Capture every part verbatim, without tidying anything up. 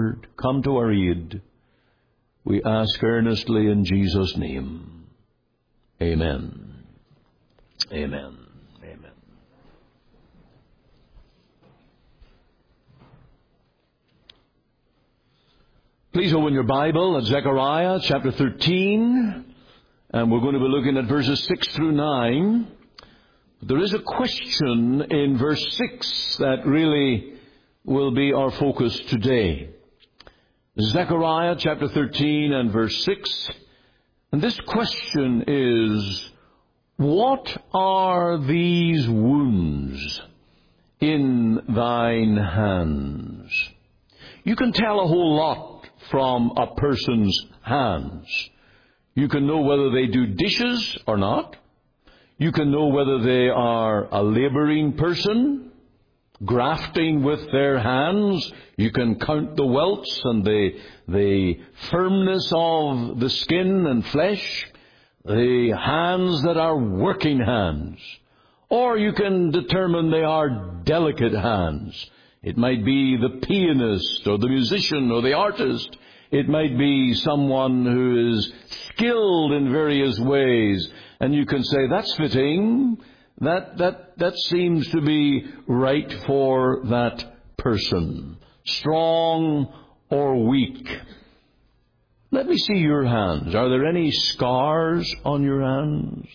word. Come to our aid. We ask earnestly in Jesus' name. Amen. Amen. Amen. Please open your Bible at Zechariah chapter thirteen, and we're going to be looking at verses six through nine. There is a question in verse six that really will be our focus today. Zechariah chapter thirteen and verse six. And this question is, what are these wounds in thine hands? You can tell a whole lot from a person's hands. You can know whether they do dishes or not. You can know whether they are a laboring person, grafting with their hands. You can count the welts and the, the firmness of the skin and flesh, the hands that are working hands. Or you can determine they are delicate hands. It might be the pianist or the musician or the artist. It might be someone who is skilled in various ways. And you can say, that's fitting. That, that, that seems to be right for that person. Strong or weak. Let me see your hands. Are there any scars on your hands?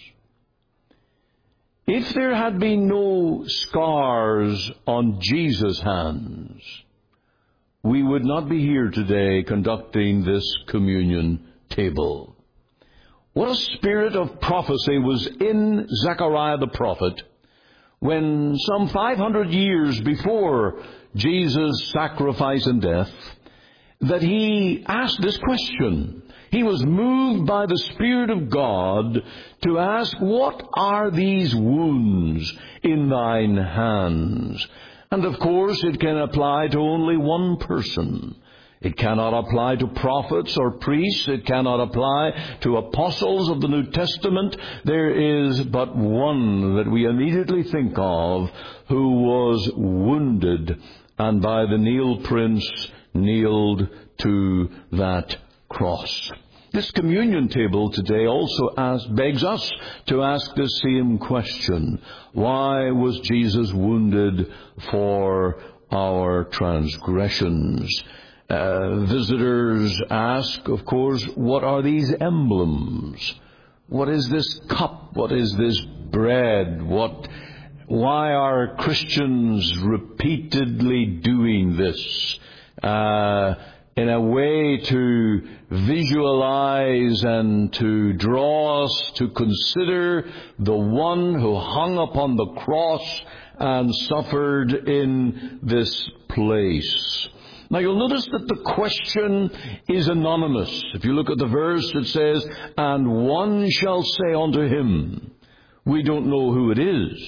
If there had been no scars on Jesus' hands, we would not be here today conducting this communion table. What a spirit of prophecy was in Zechariah the prophet when some five hundred years before Jesus' sacrifice and death, that he asked this question. He was moved by the Spirit of God to ask, what are these wounds in thine hands? And of course, it can apply to only one person. It cannot apply to prophets or priests. It cannot apply to apostles of the New Testament. There is but one that we immediately think of who was wounded and by the nail prints nailed to that cross. This communion table today also asks, begs us to ask the same question. Why was Jesus wounded for our transgressions? Uh, visitors ask, of course, what are these emblems? What is this cup? What is this bread? What, why are Christians repeatedly doing this? Uh, in a way to visualize and to draw us to consider the one who hung upon the cross and suffered in this place. Now you'll notice that the question is anonymous. If you look at the verse, it says, and one shall say unto him. We don't know who it is.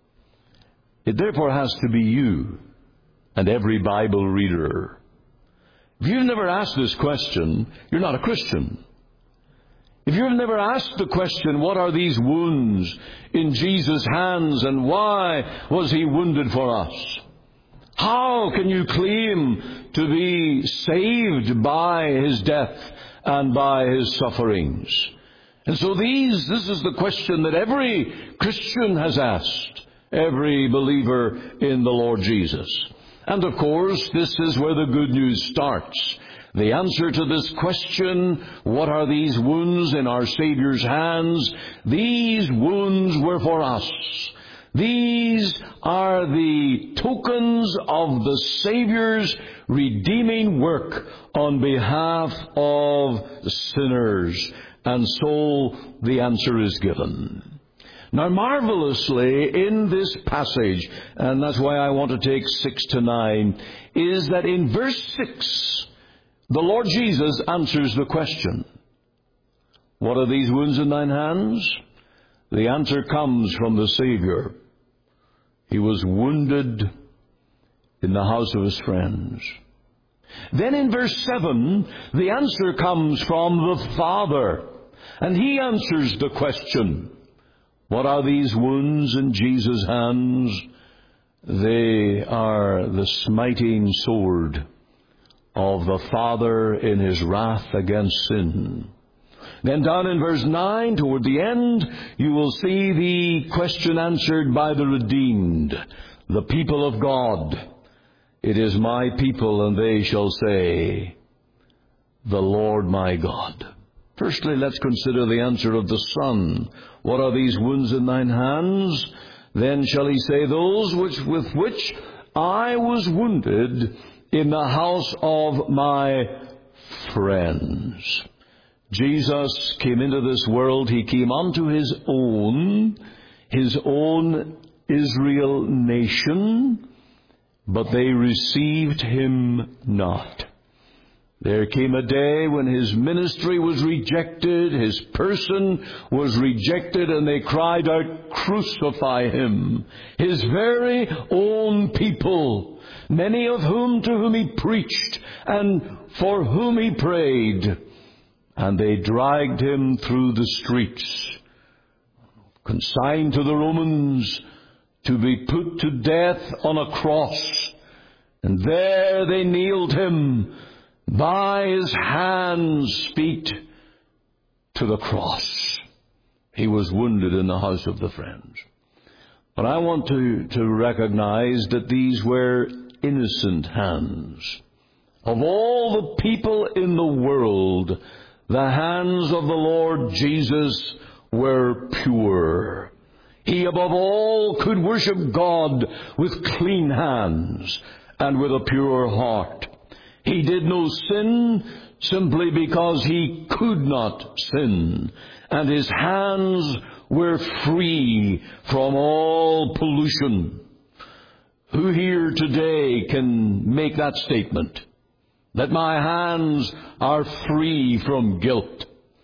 It therefore has to be you and every Bible reader. If you've never asked this question, you're not a Christian. If you've never asked the question, what are these wounds in Jesus' hands and why was he wounded for us? How can you claim to be saved by his death and by his sufferings? And so these, this is the question that every Christian has asked, every believer in the Lord Jesus. And of course, this is where the good news starts. The answer to this question, what are these wounds in our Savior's hands? These wounds were for us. These are the tokens of the Savior's redeeming work on behalf of sinners. And so the answer is given. Now, marvelously in this passage, and that's why I want to take six to nine, is that in verse six, the Lord Jesus answers the question. What are these wounds in thine hands? The answer comes from the Savior. He was wounded in the house of his friends. Then in verse seven, the answer comes from the Father. And he answers the question. What are these wounds in Jesus' hands? They are the smiting sword of the Father in His wrath against sin. Then down in verse nine, toward the end, you will see the question answered by the redeemed, the people of God. It is my people, and they shall say, the Lord my God. Firstly, let's consider the answer of the Son. What are these wounds in thine hands? Then shall he say, those which with which I was wounded in the house of my friends. Jesus came into this world. He came unto His own, His own Israel nation, but they received Him not. There came a day when His ministry was rejected, His person was rejected, and they cried out, crucify Him. His very own people, many of whom to whom He preached and for whom He prayed, and they dragged Him through the streets, consigned to the Romans to be put to death on a cross. And there they nailed Him by His hands, feet to the cross. He was wounded in the house of the friends. But I want to, to recognize that these were innocent hands. Of all the people in the world, the hands of the Lord Jesus were pure. He above all could worship God with clean hands and with a pure heart. He did no sin simply because He could not sin, and His hands were free from all pollution. Who here today can make that statement? That my hands are free from guilt.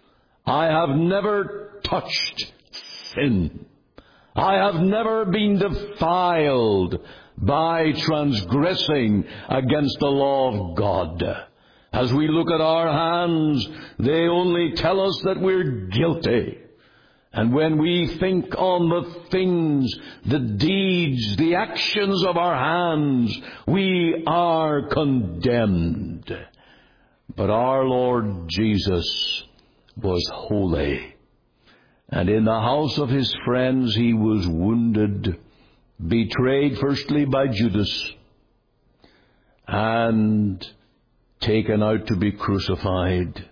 I have never touched sin. I have never been defiled by transgressing against the law of God. As we look at our hands, they only tell us that we're guilty. And when we think on the things, the deeds, the actions of our hands, we are condemned. But our Lord Jesus was holy. And in the house of His friends He was wounded, betrayed firstly by Judas, and taken out to be crucified.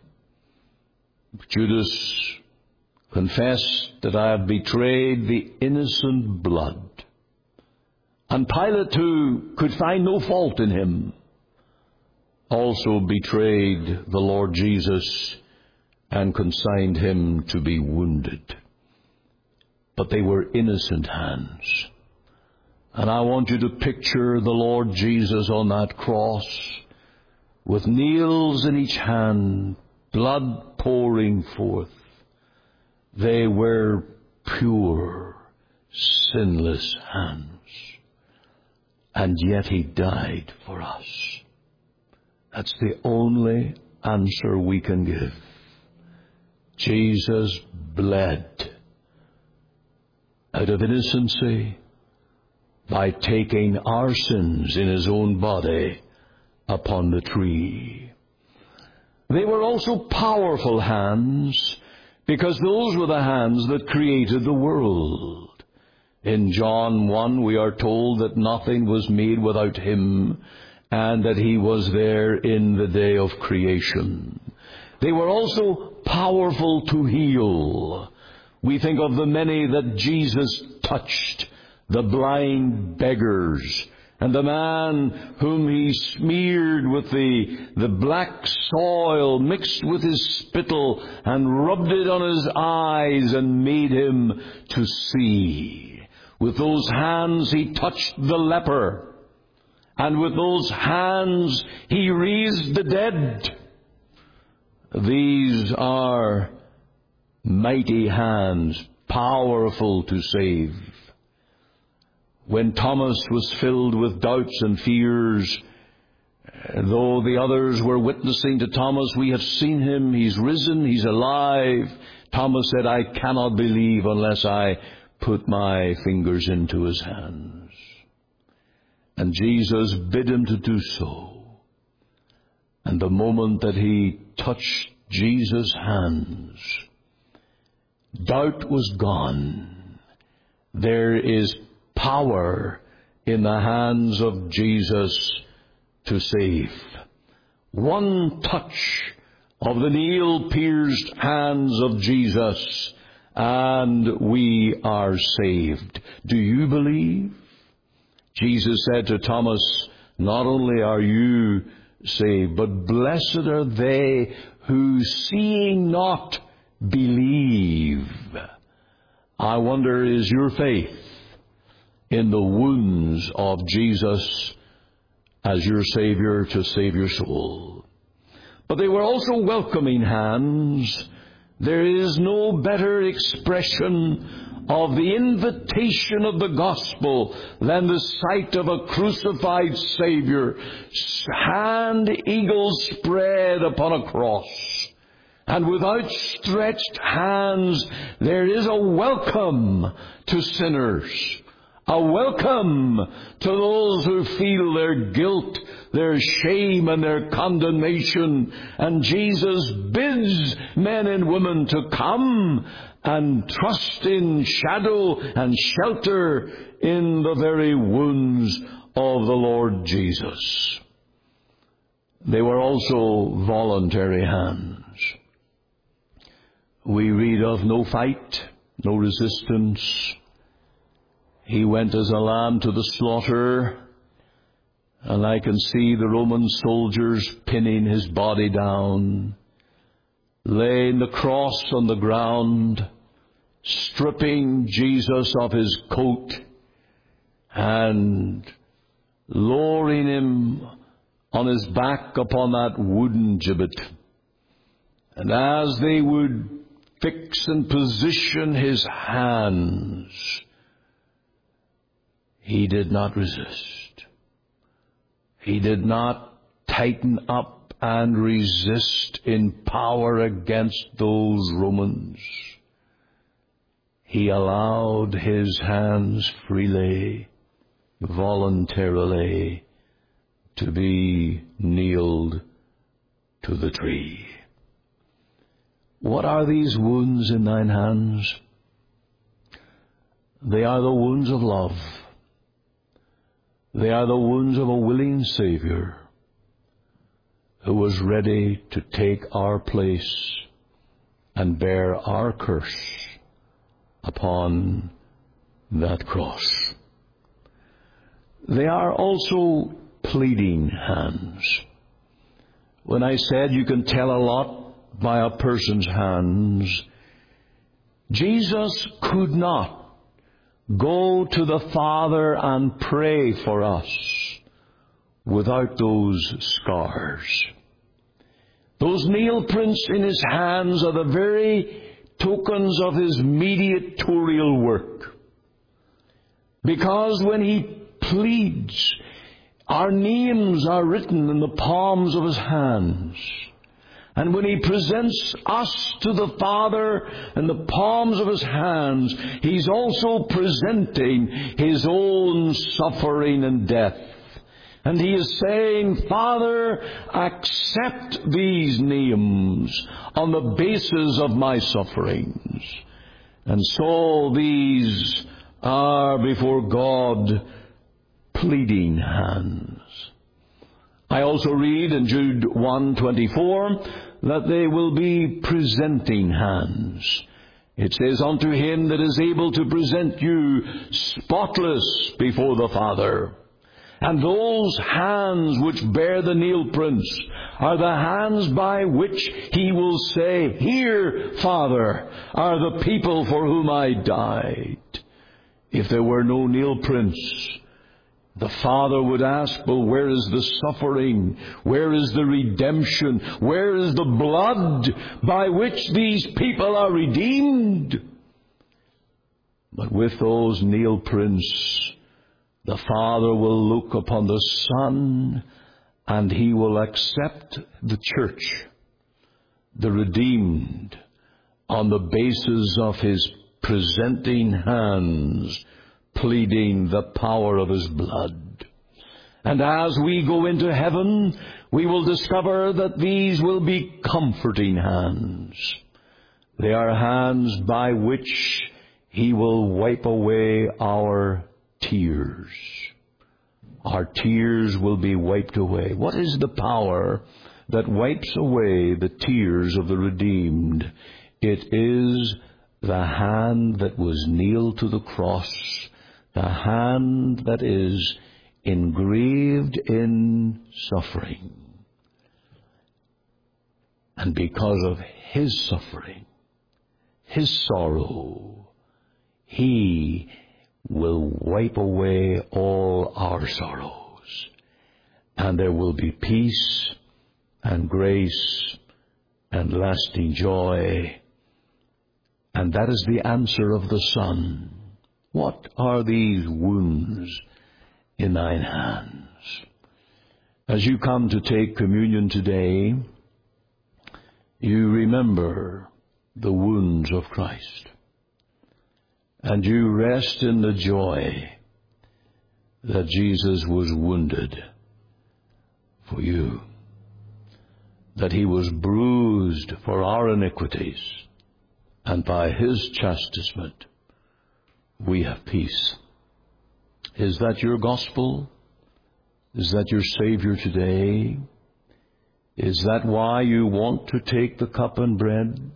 Judas confessed that I have betrayed the innocent blood. And Pilate, who could find no fault in him, also betrayed the Lord Jesus and consigned Him to be wounded. But they were innocent hands. And I want you to picture the Lord Jesus on that cross with nails in each hand, blood pouring forth. They were pure, sinless hands. And yet He died for us. That's the only answer we can give. Jesus bled out of innocency by taking our sins in His own body upon the tree. They were also powerful hands, because those were the hands that created the world. In John one, we are told that nothing was made without Him, and that He was there in the day of creation. They were also powerful to heal. We think of the many that Jesus touched, the blind beggars, and the man whom He smeared with the, the black soil mixed with His spittle and rubbed it on his eyes and made him to see. With those hands He touched the leper, and with those hands He raised the dead. These are mighty hands, powerful to save. When Thomas was filled with doubts and fears, though the others were witnessing to Thomas, we have seen Him, He's risen, He's alive, Thomas said, I cannot believe unless I put my fingers into His hands. And Jesus bid him to do so. the moment that he touched Jesus' hands, doubt was gone. There is power in the hands of Jesus to save. One touch of the nail-pierced hands of Jesus, and we are saved. Do you believe? Jesus said to Thomas, not only are you saved, but blessed are they who, seeing not, believe. I wonder, is your faith in the wounds of Jesus as your Savior to save your soul? But they were also welcoming hands. There is no better expression of the invitation of the gospel than the sight of a crucified Savior, hand eagle spread upon a cross. And with outstretched hands, there is a welcome to sinners, a welcome to those who feel their guilt, their shame, and their condemnation. And Jesus bids men and women to come and trust in shadow and shelter in the very wounds of the Lord Jesus. They were also voluntary hands. We read of no fight, no resistance. He went as a lamb to the slaughter, and I can see the Roman soldiers pinning his body down, laying the cross on the ground, stripping Jesus of his coat, and lowering him on his back upon that wooden gibbet. And as they would fix and position his hands, he did not resist. He did not tighten up and resist in power against those Romans. He allowed his hands freely, voluntarily, to be nailed to the tree. What are these wounds in thine hands? They are the wounds of love. They are the wounds of a willing Savior who was ready to take our place and bear our curse upon that cross. They are also pleading hands. When I said you can tell a lot by a person's hands, Jesus could not go to the Father and pray for us without those scars. Those nail prints in his hands are the very tokens of his mediatorial work. Because when he pleads, our names are written in the palms of his hands. And when he presents us to the Father in the palms of his hands, he's also presenting his own suffering and death. And he is saying, Father, accept these names on the basis of my sufferings. And so these are before God pleading hands. I also read in Jude one twenty-four that they will be presenting hands. It says, unto him that is able to present you spotless before the Father. And those hands which bear the nail prints are the hands by which he will say, here, Father, are the people for whom I died. If there were no nail prints, the Father would ask, well, where is the suffering? Where is the redemption? Where is the blood by which these people are redeemed? But with those nail prints, the Father will look upon the Son, and he will accept the church, the redeemed, on the basis of his presenting hands, pleading the power of his blood. And as we go into heaven, we will discover that these will be comforting hands. They are hands by which He will wipe away our tears. Our tears will be wiped away. What is the power that wipes away the tears of the redeemed? It is the hand that was nailed to the cross, the hand that is engraved in suffering. And because of His suffering, His sorrow, He will wipe away all our sorrows. And there will be peace and grace and lasting joy. And that is the answer of the Son. What are these wounds in thine hands? As you come to take communion today, you remember the wounds of Christ. And you rest in the joy that Jesus was wounded for you, that He was bruised for our iniquities, and by His chastisement we have peace. Is that your gospel? Is that your Savior today? Is that why you want to take the cup and bread?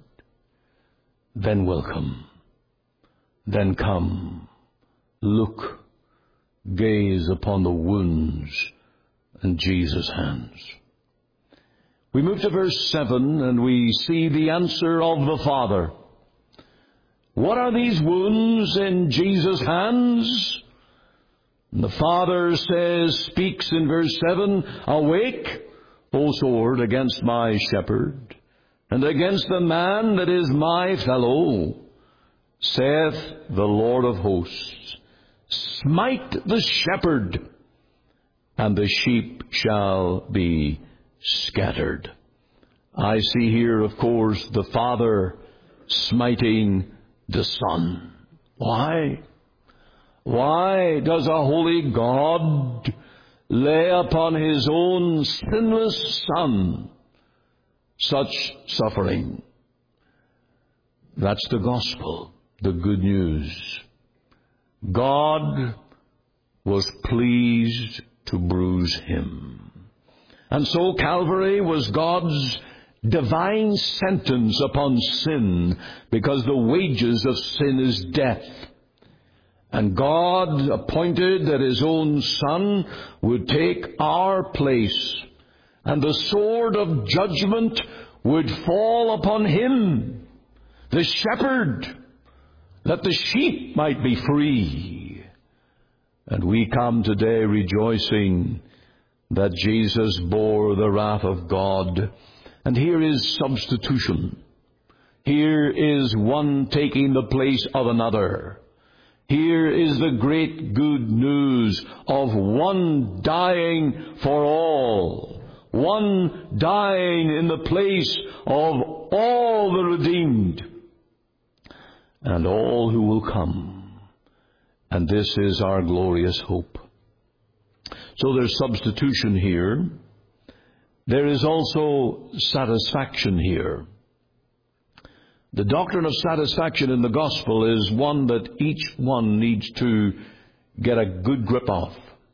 Then welcome. Then come, look, gaze upon the wounds in Jesus' hands. We move to verse seven and we see the answer of the Father. What are these wounds in Jesus' hands? And the Father says, speaks in verse seven, awake, O sword, against my shepherd, and against the man that is my fellow, saith the Lord of hosts, smite the shepherd, and the sheep shall be scattered. I see here, of course, the Father smiting the Son. Why? Why does a holy God lay upon His own sinless Son such suffering? That's the gospel. The good news. God was pleased to bruise Him. And so Calvary was God's divine sentence upon sin, because the wages of sin is death. And God appointed that His own Son would take our place, and the sword of judgment would fall upon Him, the shepherd, that the sheep might be free. And we come today rejoicing that Jesus bore the wrath of God. And here is substitution. Here is one taking the place of another. Here is the great good news of one dying for all. One dying in the place of all the redeemed and all who will come. And this is our glorious hope. So there's substitution here. There is also satisfaction here. The doctrine of satisfaction in the gospel is one that each one needs to get a good grip of.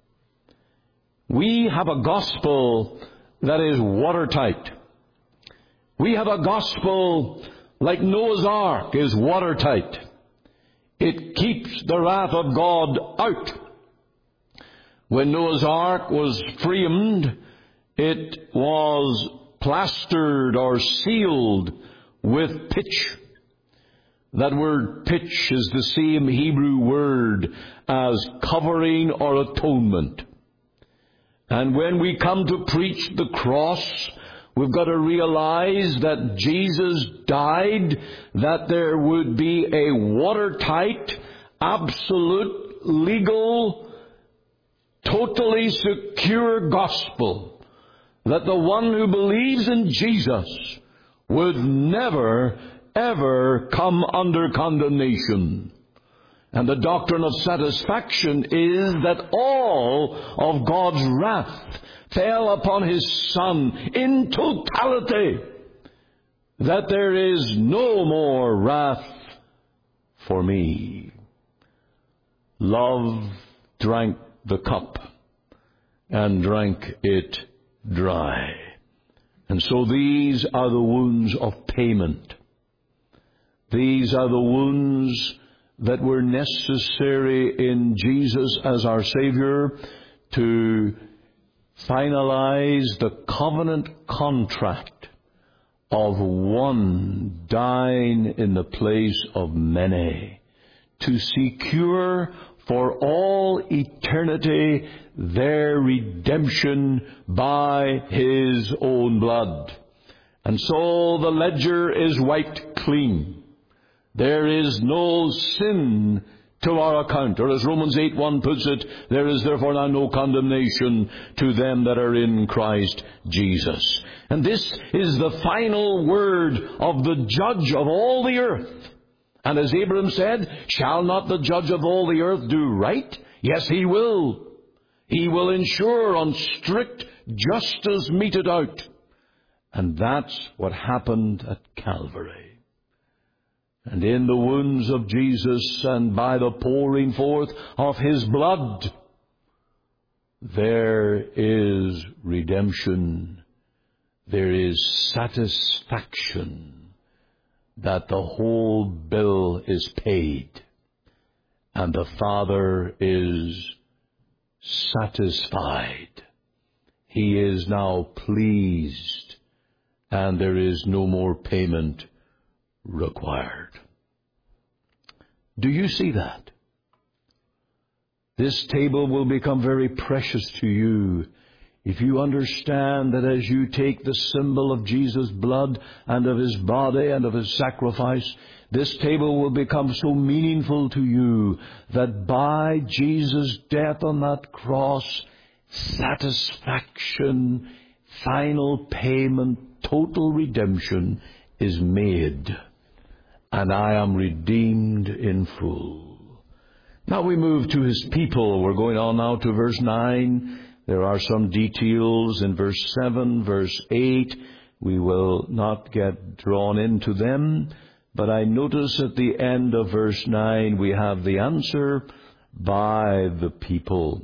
We have a gospel that is watertight. We have a gospel like Noah's Ark is watertight. It keeps the wrath of God out. When Noah's Ark was framed, it was plastered or sealed with pitch. That word pitch is the same Hebrew word as covering or atonement. And when we come to preach the cross, we've got to realize that Jesus died, that there would be a watertight, absolute, legal, totally secure gospel, that the one who believes in Jesus would never, ever come under condemnation. And the doctrine of satisfaction is that all of God's wrath fell upon His Son in totality, that there is no more wrath for me. Love drank the cup and drank it dry. And so these are the wounds of payment. These are the wounds that were necessary in Jesus as our Savior to finalize the covenant contract of one dying in the place of many, to secure for all eternity their redemption by His own blood. And so the ledger is wiped clean. There is no sin to our account. Or as Romans eight one puts it, there is therefore now no condemnation to them that are in Christ Jesus. And this is the final word of the judge of all the earth. And as Abraham said, shall not the judge of all the earth do right? Yes, he will. He will ensure on strict justice meted out. And that's what happened at Calvary. And in the wounds of Jesus and by the pouring forth of His blood, there is redemption. There is satisfaction that the whole bill is paid. And the Father is satisfied. He is now pleased. And there is no more payment required. Do you see that? This table will become very precious to you if you understand that as you take the symbol of Jesus' blood and of His body and of His sacrifice, this table will become so meaningful to you that by Jesus' death on that cross, satisfaction, final payment, total redemption is made. And I am redeemed in full. Now we move to His people. We're going on now to verse nine. There are some details in verse seven, verse eight. We will not get drawn into them. But I notice at the end of verse nine we have the answer by the people.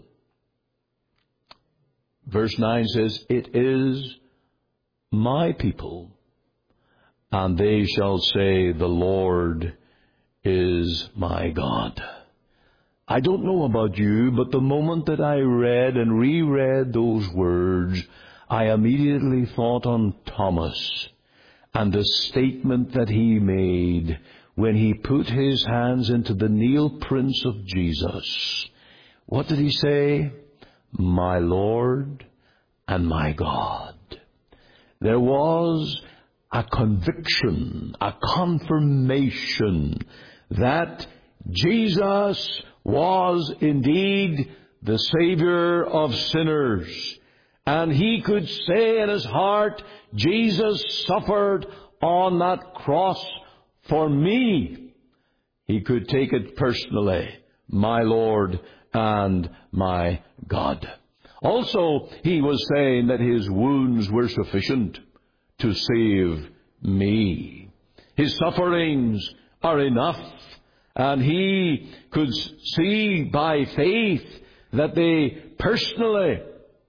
Verse nine says, it is my people. And they shall say, the Lord is my God. I don't know about you, but the moment that I read and reread those words, I immediately thought on Thomas and the statement that he made when he put his hands into the nail prints of Jesus. What did he say? My Lord and my God. There was a conviction, a confirmation that Jesus was indeed the Savior of sinners. And he could say in his heart, Jesus suffered on that cross for me. He could take it personally, my Lord and my God. Also, he was saying that His wounds were sufficient to save me. His sufferings are enough. And he could see by faith that they personally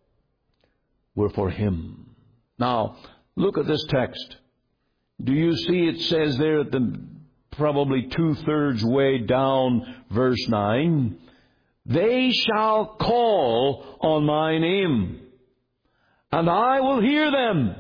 were for him. Now, look at this text. Do you see it says there at the probably two-thirds way down verse nine, they shall call on my name, and I will hear them.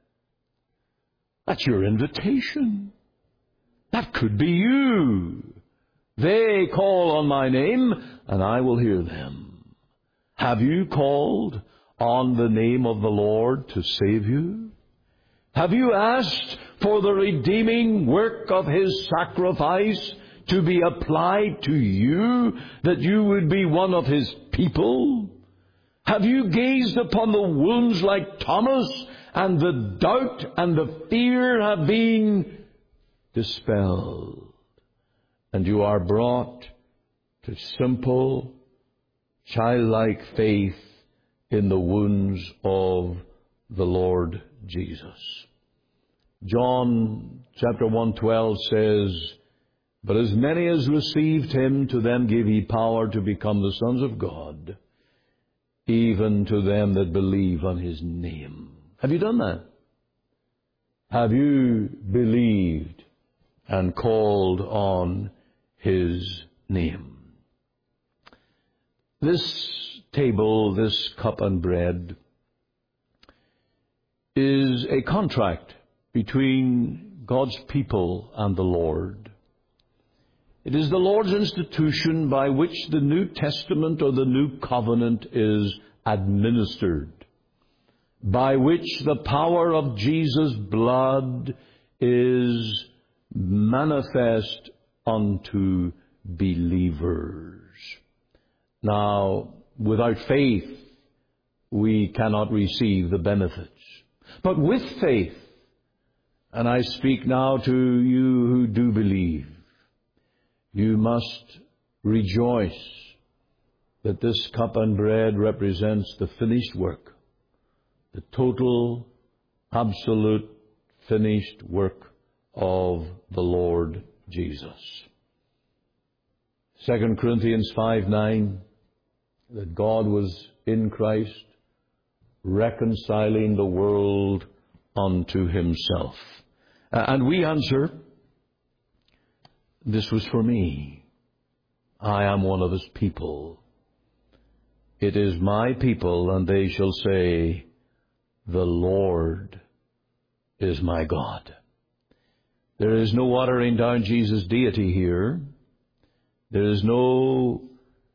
That's your invitation. That could be you. They call on my name, and I will hear them. Have you called on the name of the Lord to save you? Have you asked for the redeeming work of His sacrifice to be applied to you, that you would be one of His people? Have you gazed upon the wounds like Thomas, and the doubt and the fear have been dispelled? And you are brought to simple, childlike faith in the wounds of the Lord Jesus. John chapter one twelve says, "But as many as received him, to them gave he power to become the sons of God, even to them that believe on his name." Have you done that? Have you believed and called on his name? This table, this cup and bread, is a contract between God's people and the Lord. It is the Lord's institution by which the New Testament or the New Covenant is administered, by which the power of Jesus' blood is manifest unto believers. Now, without faith, we cannot receive the benefits. But with faith, and I speak now to you who do believe, you must rejoice that this cup and bread represents the finished work, the total, absolute, finished work of the Lord Jesus. Second Corinthians five nine, that God was in Christ, reconciling the world unto himself. And we answer, this was for me. I am one of his people. It is my people, and they shall say, the Lord is my God. There is no watering down Jesus' deity here. There is no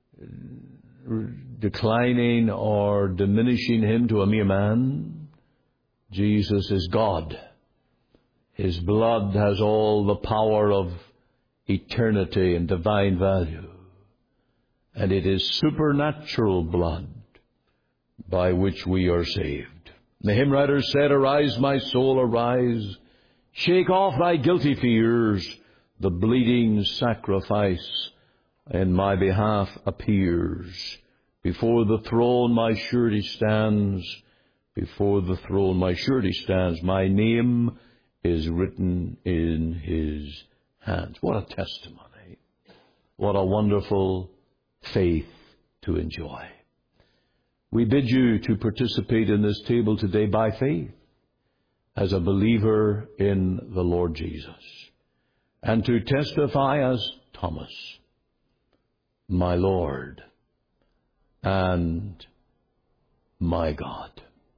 declining or diminishing him to a mere man. Jesus is God. His blood has all the power of eternity and divine value. And it is supernatural blood by which we are saved. The hymn writer said, "Arise, my soul, arise. Shake off thy guilty fears. The bleeding sacrifice in my behalf appears. Before the throne my surety stands. Before the throne my surety stands. My name is written in his hands." What a testimony. What a wonderful faith to enjoy. We bid you to participate in this table today by faith as a believer in the Lord Jesus, and to testify as Thomas, my Lord and my God.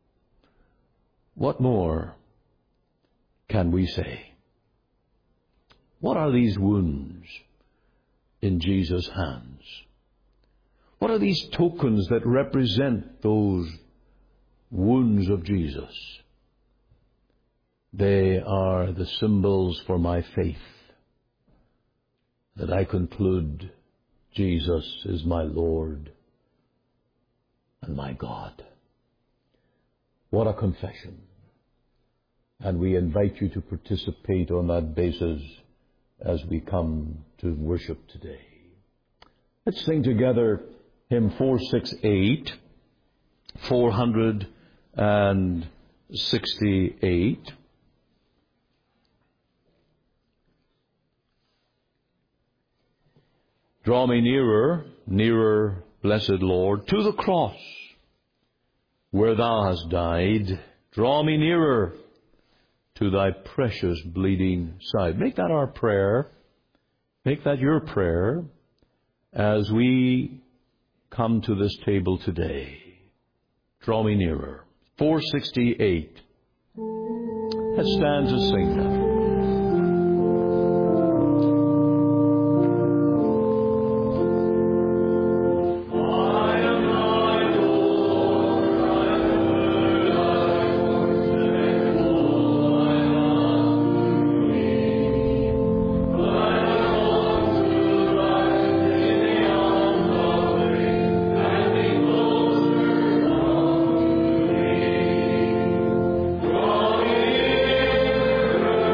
What more can we say? What are these wounds in Jesus' hands? What are these tokens that represent those wounds of Jesus? They are the symbols for my faith, that I conclude Jesus is my Lord and my God. What a confession. And we invite you to participate on that basis as we come to worship today. Let's sing together hymn four sixty-eight, four sixty-eight. Draw me nearer, nearer, blessed Lord, to the cross where thou hast died. Draw me nearer to thy precious bleeding side. Make that our prayer. Make that your prayer as we come to this table today. Draw me nearer. four sixty-eight. Let's stand to sing now. Draw me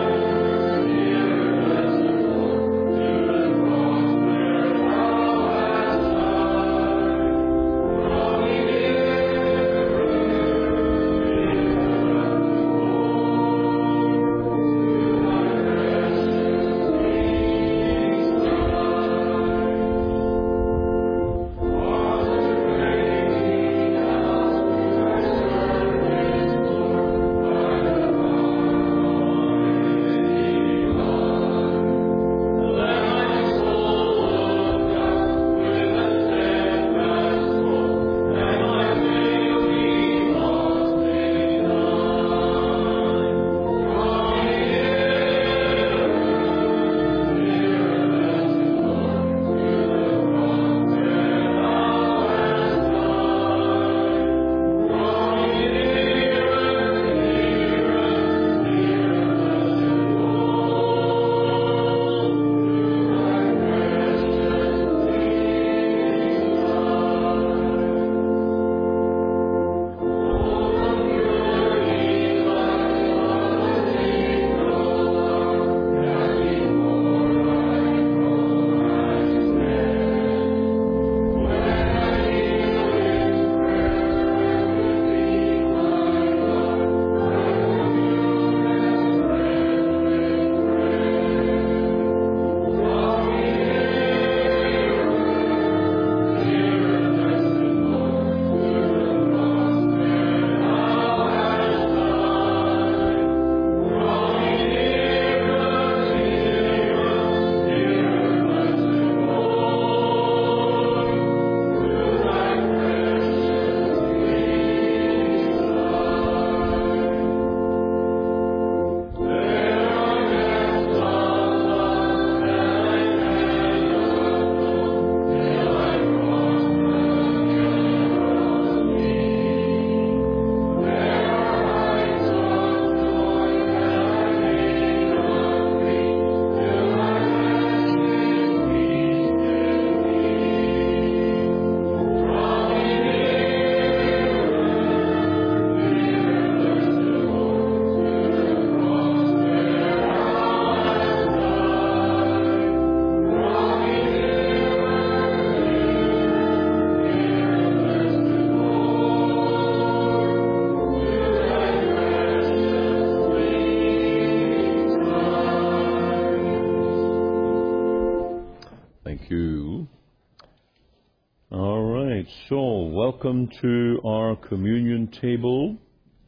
So, welcome to our communion table.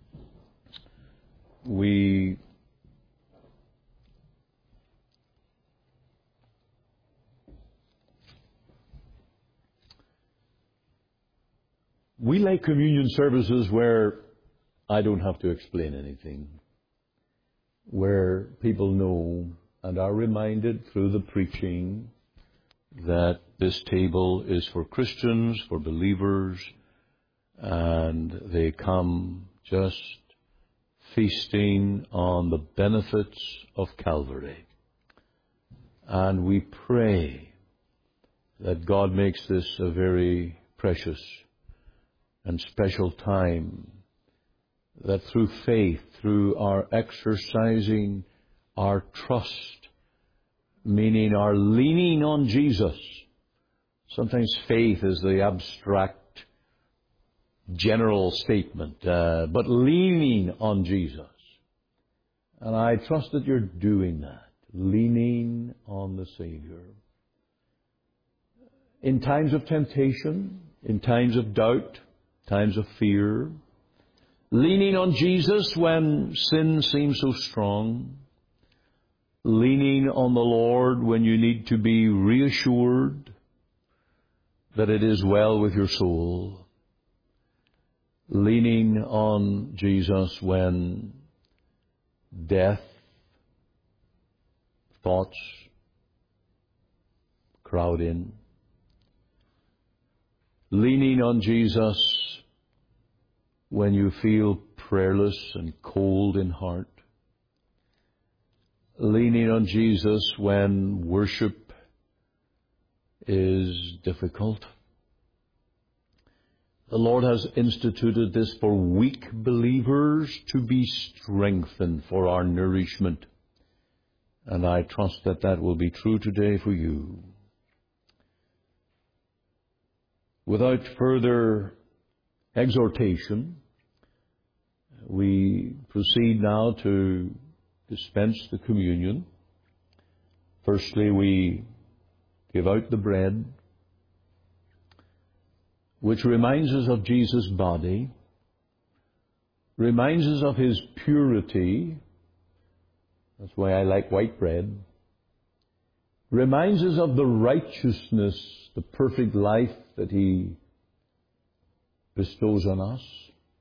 We we like communion services where I don't have to explain anything, where people know and are reminded through the preaching that this table is for Christians, for believers, and they come just feasting on the benefits of Calvary. And we pray that God makes this a very precious and special time, that through faith, through our exercising our trust, meaning our leaning on Jesus. Sometimes faith is the abstract, general statement, uh, but leaning on Jesus. And I trust that you're doing that, leaning on the Savior. In times of temptation, in times of doubt, times of fear, leaning on Jesus when sin seems so strong, leaning on the Lord when you need to be reassured that it is well with your soul, leaning on Jesus when death, thoughts crowd in, leaning on Jesus when you feel prayerless and cold in heart, leaning on Jesus when worship is difficult. The Lord has instituted this for weak believers to be strengthened for our nourishment. And I trust that that will be true today for you. Without further exhortation, we proceed now to dispense the communion. Firstly, we give out the bread, which reminds us of Jesus' body, reminds us of His purity. That's why I like white bread. Reminds us of the righteousness, the perfect life that He bestows on us.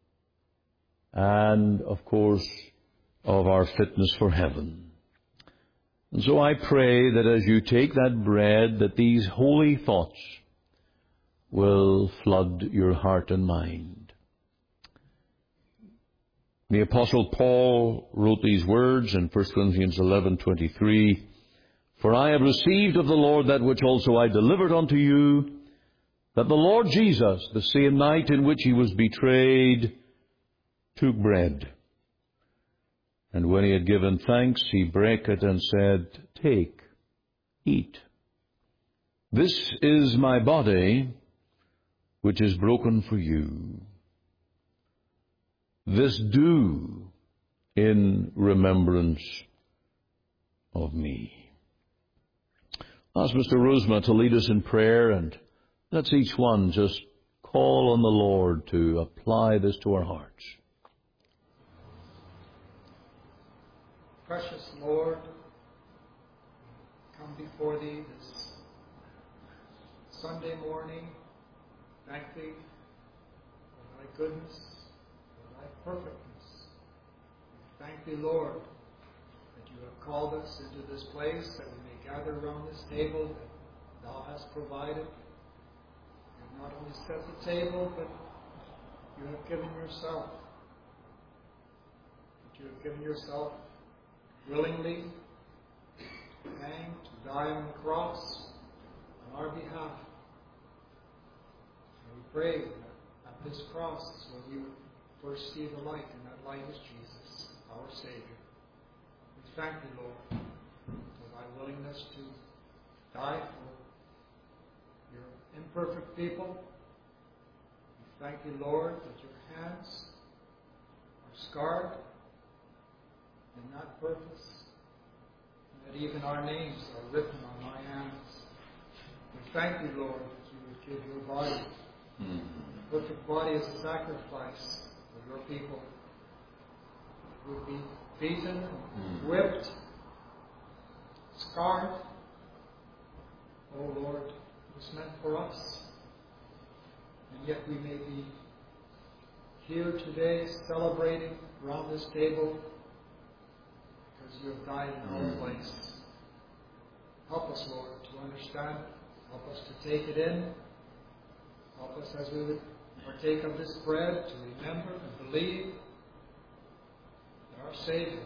And, of course, of our fitness for heaven. And so I pray that as you take that bread, that these holy thoughts will flood your heart and mind. The Apostle Paul wrote these words in First Corinthians eleven twenty-three, "For I have received of the Lord that which also I delivered unto you, that the Lord Jesus, the same night in which He was betrayed, took bread. And when He had given thanks, He brake it and said, Take, eat. This is my body, which is broken for you. This do in remembrance of me." I'll ask Mister Rosma to lead us in prayer, and let's each one just call on the Lord to apply this to our hearts. Precious Lord, come before Thee this Sunday morning, thank Thee for Thy goodness, for Thy perfectness. We thank Thee, Lord, that You have called us into this place, that we may gather around this table that Thou hast provided. You have not only set the table, but You have given Yourself. That You have given Yourself willingly to hang, to die on the cross on our behalf. And we pray that at this cross is where we would first see the light, and that light is Jesus, our Savior. We thank Thee, Lord, for Thy willingness to die for Your imperfect people. We thank Thee, Lord, that Your hands are scarred in that purpose, and that even our names are written on Thy hands. We thank Thee, Lord, that You would give Your body Mm. The perfect body is a sacrifice for your people. It would be beaten, Mm. whipped, scarred. Oh Lord, it was meant for us. And yet we may be here today celebrating around this table because you have died in our Mm. place. Help us, Lord, to understand. Help us to take it in. Help us as we would partake of this bread to remember and believe that our Savior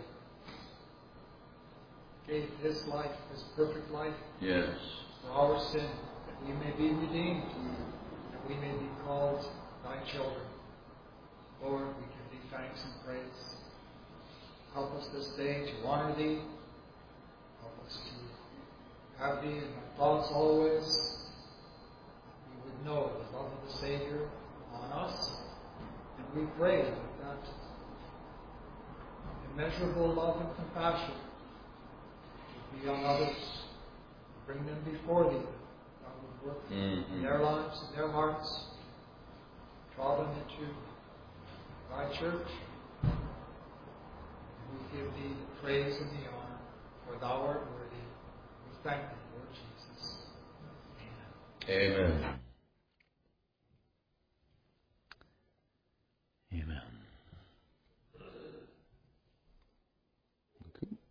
gave His life, His perfect life, Yes. for our sin, that we may be redeemed, that we may be called Thy children. Lord, we give Thee thanks and praise. Help us this day to honor Thee. Help us to have Thee in our thoughts always. We would know the love of the Savior on us. And we pray that that immeasurable love and compassion would be on others. Bring them before Thee. That would work Mm-hmm. in their lives, in their hearts. Draw them into Thy church. And we give Thee the praise and the honor, for Thou art worthy. We thank Thee, Lord Jesus. Amen. Amen. Amen. Okay.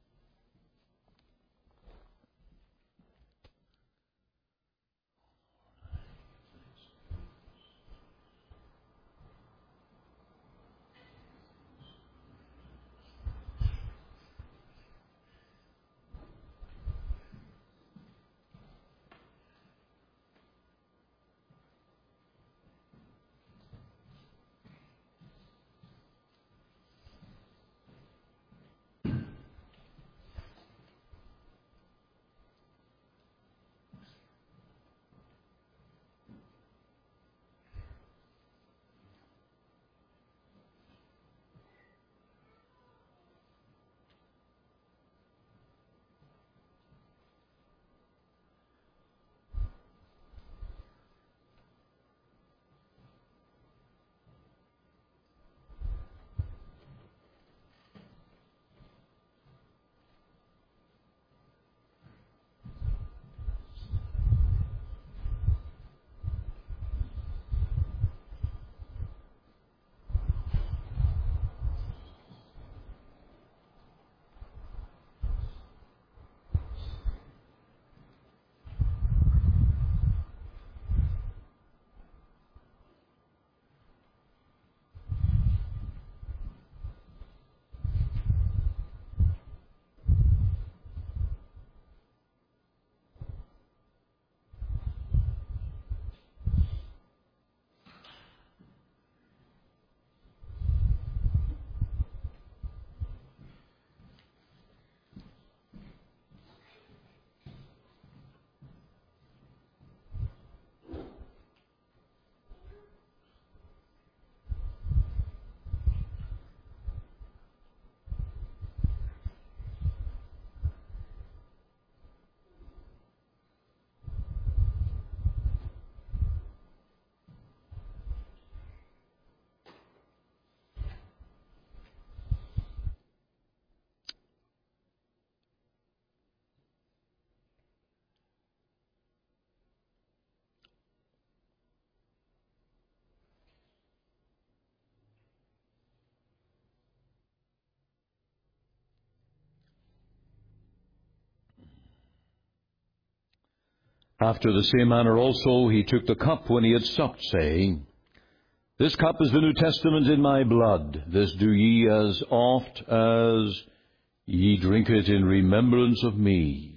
After the same manner also he took the cup when he had supped, saying, This cup is the New Testament in my blood. This do ye as oft as ye drink it in remembrance of me.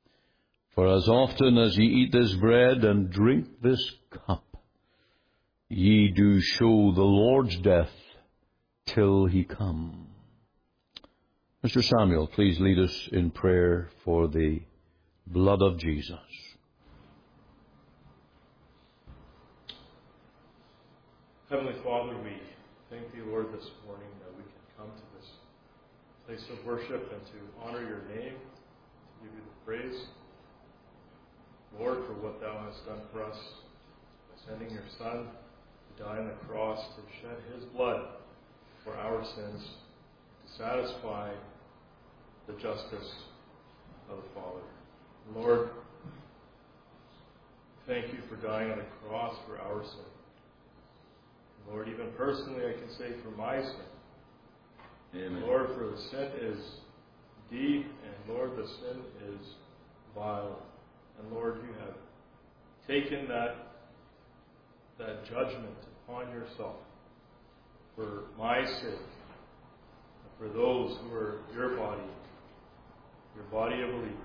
For as often as ye eat this bread and drink this cup, ye do show the Lord's death till he come. Mister Samuel, please lead us in prayer for the blood of Jesus. Heavenly Father, we thank Thee, Lord, this morning that we can come to this place of worship and to honor Your name, to give You the praise, Lord, for what Thou hast done for us by sending Your Son to die on the cross, to shed his blood for our sins, to satisfy the justice of the Father. Lord, thank you for dying on the cross for our sin. Lord, even personally, I can say for my sin. Amen. Lord, for the sin is deep, and Lord, the sin is vile. And Lord, you have taken that, that judgment upon yourself for my sake, and for those who are your body, your body of believers.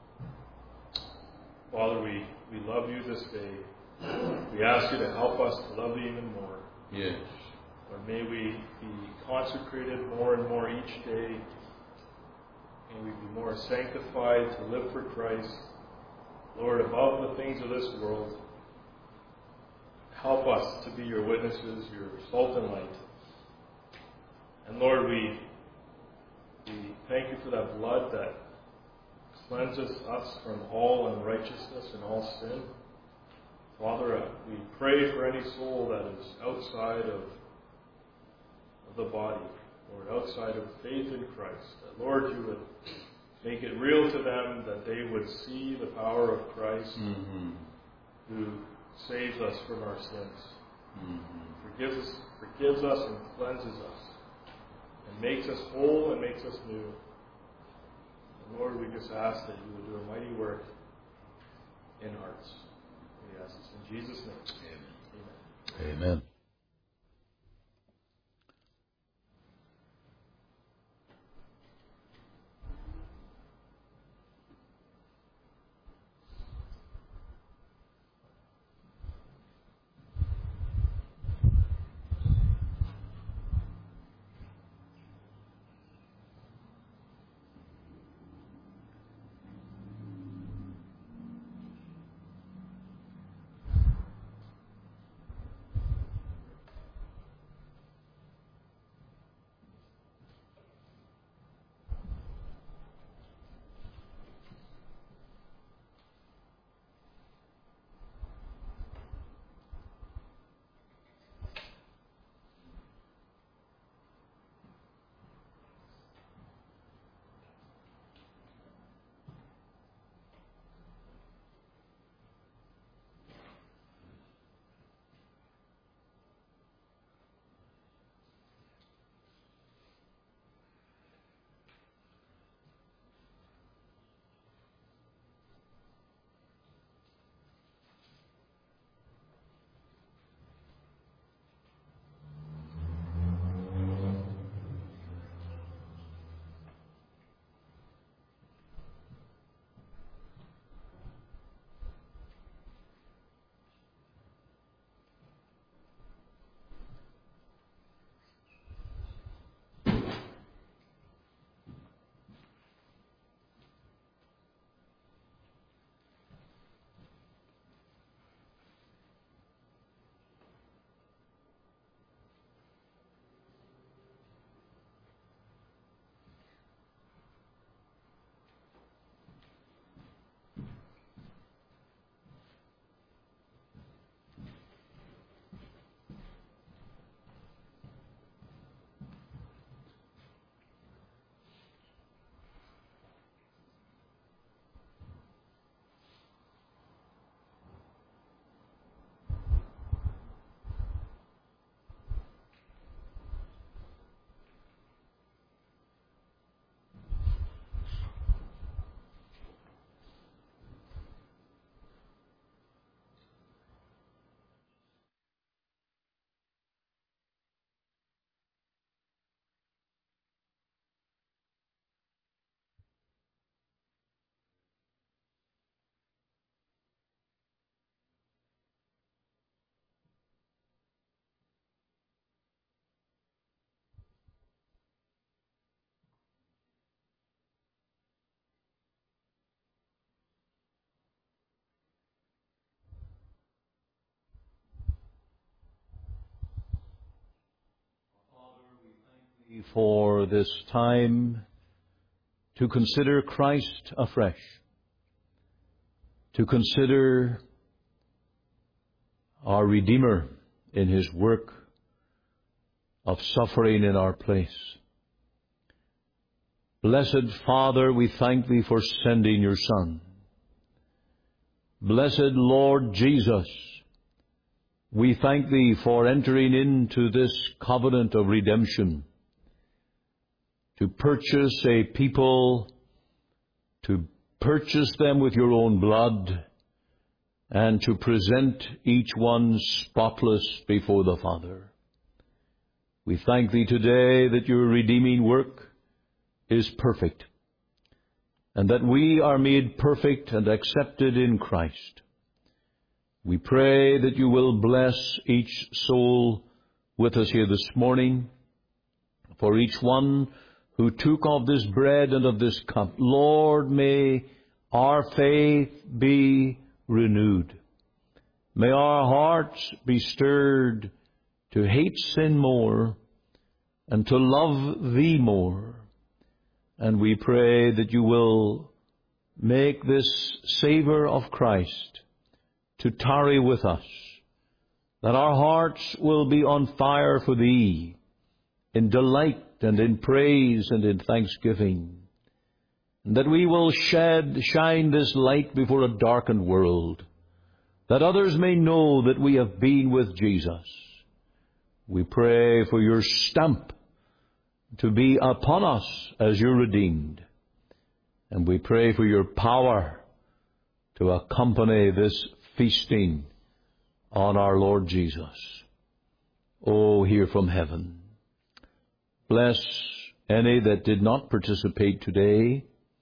Father, we, we love you this day. We ask you to help us to love you even more. Yes. Lord, may we be consecrated more and more each day. May we be more sanctified to live for Christ. Lord, above the things of this world, help us to be your witnesses, your salt and light. And Lord, we, we thank you for that blood that cleanses us from all unrighteousness and all sin. Father, uh, we pray for any soul that is outside of, of the body, Lord, outside of faith in Christ, that, Lord, you would make it real to them, that they would see the power of Christ, mm-hmm. who saves us from our sins, mm-hmm. forgives us, forgives us and cleanses us, and makes us whole and makes us new. And Lord, we just ask that you would do a mighty work in hearts. We ask this in Jesus' name. Amen. Amen. For this time to consider Christ afresh, to consider our Redeemer in His work of suffering in our place. Blessed Father, we thank Thee for sending Your Son. Blessed Lord Jesus, we thank Thee for entering into this covenant of redemption, to purchase a people, to purchase them with Your own blood, and to present each one spotless before the Father. We thank Thee today that Your redeeming work is perfect, and that we are made perfect and accepted in Christ. We pray that You will bless each soul with us here this morning. For each one who took of this bread and of this cup, Lord, may our faith be renewed. May our hearts be stirred to hate sin more and to love Thee more. And we pray that You will make this savour of Christ to tarry with us, that our hearts will be on fire for Thee, in delight and in praise and in thanksgiving, and that we will shed, shine this light before a darkened world, that others may know that we have been with Jesus. We pray for Your stamp to be upon us as Your redeemed, and we pray for Your power to accompany this feasting on our Lord Jesus. Oh, hear from heaven. Bless any that did not participate today.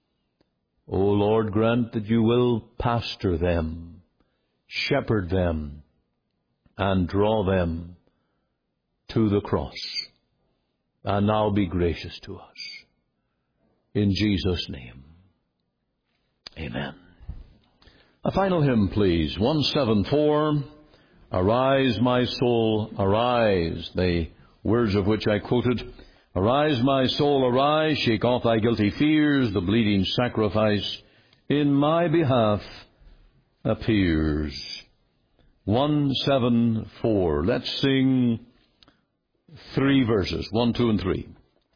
O Lord, grant that You will pastor them, shepherd them, and draw them to the cross. And now be gracious to us. In Jesus' name, amen. A final hymn, please. one seventy-four, Arise, my soul, arise, the words of which I quoted. Arise, my soul, arise, shake off thy guilty fears, the bleeding sacrifice in my behalf appears. one seventy-four. Let's sing three verses, one, two, and three.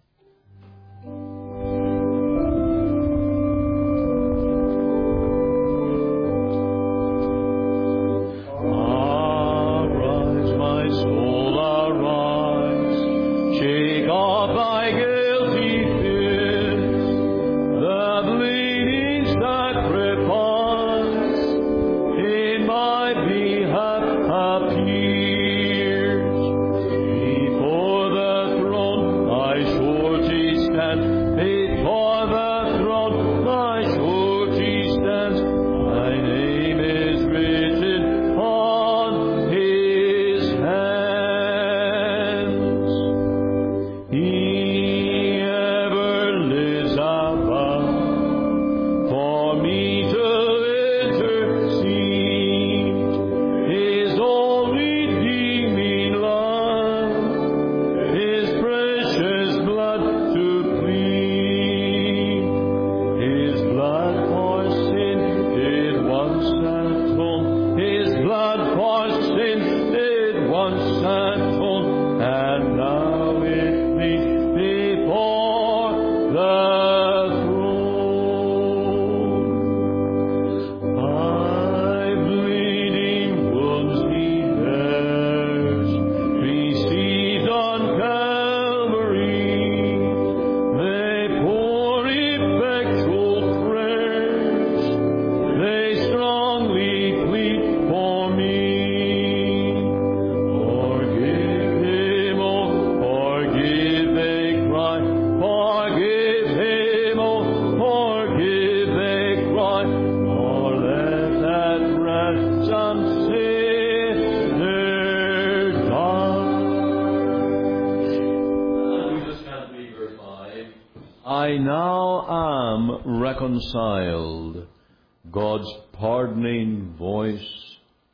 Reconciled, God's pardoning voice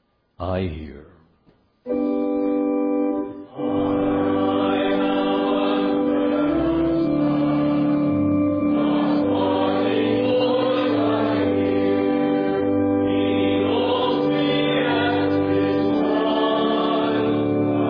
I hear. I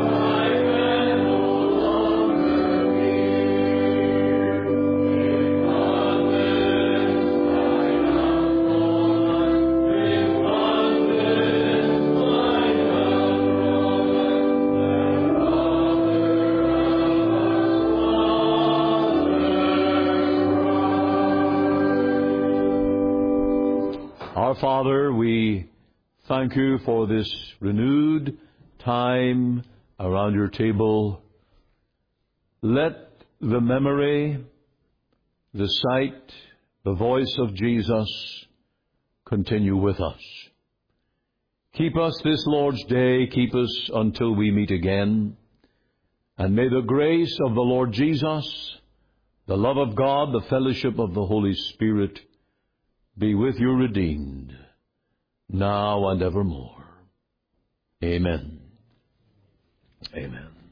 Our Father, we thank you for this renewed time around your table. Let the memory, the sight, the voice of Jesus continue with us. Keep us this Lord's Day, keep us until we meet again. And may the grace of the Lord Jesus, the love of God, the fellowship of the Holy Spirit be with you redeemed, now and evermore. Amen. Amen.